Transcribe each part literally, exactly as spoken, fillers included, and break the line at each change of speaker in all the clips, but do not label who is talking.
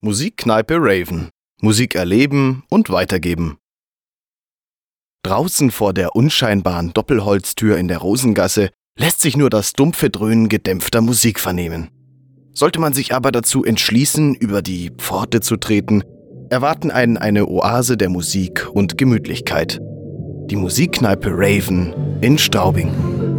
Musikkneipe Raven. Musik erleben und weitergeben. Draußen vor der unscheinbaren Doppelholztür in der Rosengasse lässt sich nur das dumpfe Dröhnen gedämpfter Musik vernehmen. Sollte man sich aber dazu entschließen, über die Pforte zu treten, erwarten einen eine Oase der Musik und Gemütlichkeit. Die Musikkneipe Raven in Straubing.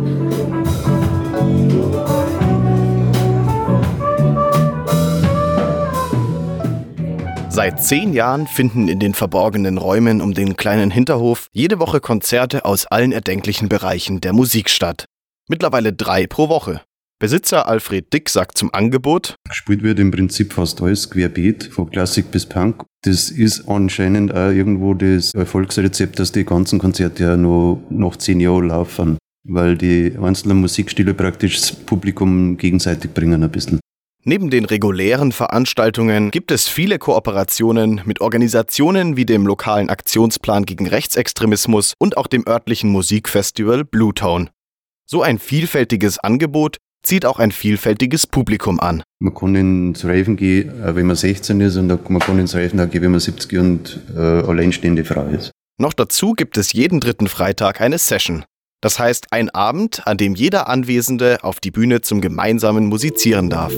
Seit zehn Jahren finden in den verborgenen Räumen um den kleinen Hinterhof jede Woche Konzerte aus allen erdenklichen Bereichen der Musik statt. Mittlerweile drei pro Woche. Besitzer Alfred Dick sagt zum Angebot:
Gespielt wird im Prinzip fast alles querbeet, von Klassik bis Punk. Das ist anscheinend auch irgendwo das Erfolgsrezept, dass die ganzen Konzerte ja noch nach zehn Jahren laufen, weil die einzelnen Musikstile praktisch das Publikum gegenseitig bringen ein bisschen.
Neben den regulären Veranstaltungen gibt es viele Kooperationen mit Organisationen wie dem lokalen Aktionsplan gegen Rechtsextremismus und auch dem örtlichen Musikfestival Bluetone. So ein vielfältiges Angebot zieht auch ein vielfältiges Publikum an.
Man kann ins Raven gehen, wenn man sechzehn ist, und man kann ins Raven auch gehen, wenn man siebzig und äh, alleinstehende Frau ist.
Noch dazu gibt es jeden dritten Freitag eine Session. Das heißt, ein Abend, an dem jeder Anwesende auf die Bühne zum gemeinsamen Musizieren darf.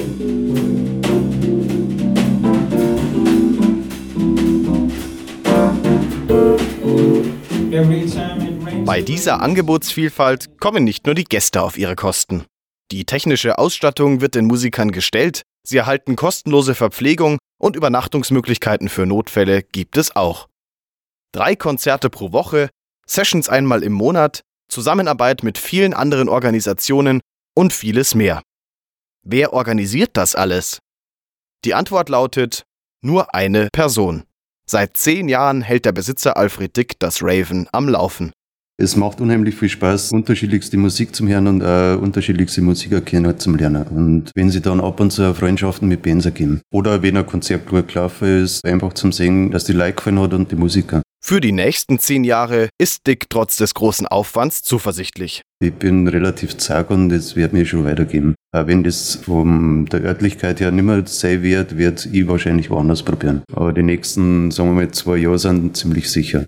Bei dieser Angebotsvielfalt kommen nicht nur die Gäste auf ihre Kosten. Die technische Ausstattung wird den Musikern gestellt, sie erhalten kostenlose Verpflegung und Übernachtungsmöglichkeiten für Notfälle gibt es auch. Drei Konzerte pro Woche, Sessions einmal im Monat, Zusammenarbeit mit vielen anderen Organisationen und vieles mehr. Wer organisiert das alles? Die Antwort lautet: nur eine Person. Seit zehn Jahren hält der Besitzer Alfred Dick das Raven am Laufen.
Es macht unheimlich viel Spaß, unterschiedlichste Musik zum Hören und auch unterschiedlichste Musiker kennen zum Lernen. Und wenn sie dann ab und zu Freundschaften mit Bands ergeben. Oder wenn ein Konzert gut gelaufen ist, einfach zum Singen, dass die Leute gefallen hat und die Musiker.
Für die nächsten zehn Jahre ist Dick trotz des großen Aufwands zuversichtlich.
Ich bin relativ zag und das wird mir schon weitergeben. Auch wenn das von der Örtlichkeit her nicht mehr sein wird, wird ich wahrscheinlich woanders probieren. Aber die nächsten, sagen wir mal, zwei Jahre sind ziemlich sicher.